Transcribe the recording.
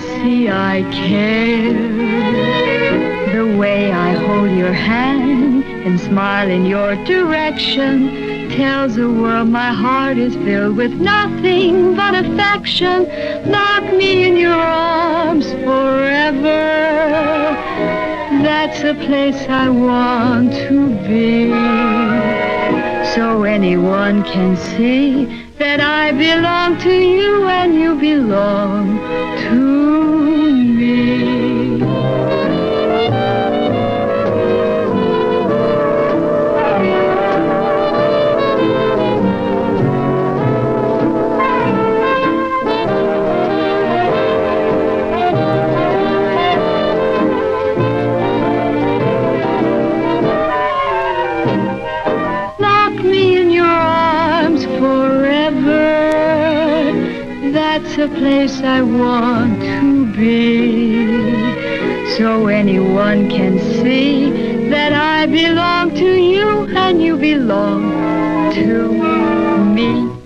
see I care. The way I hold your hand and smile in your direction tells the world my heart is filled with nothing but affection. Lock me in your arms forever. That's a place I want to be, so anyone can see that I belong to you and you belong to me. That's a place I want to be, so anyone can see that I belong to you and you belong to me.